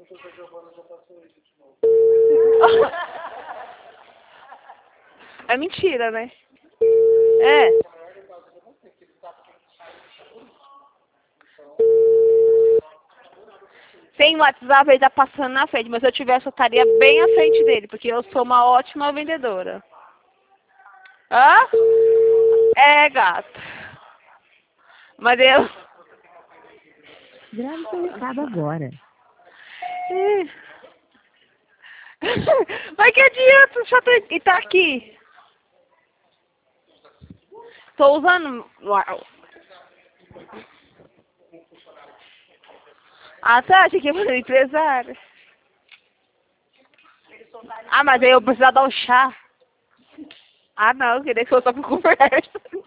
É mentira, né? É. Sem WhatsApp ele tá passando na frente, mas se eu tivesse eu estaria bem à frente dele, porque eu sou uma ótima vendedora. Hã? É, gato. Mas eu... Grave seu recado agora. Mas que adianta? Já e tá aqui. Tô usando... Ah, tá. Achei que ia fazer empresário. Ah, mas aí eu precisava dar um chá. Ah, não. Eu queria que eu só com conversa.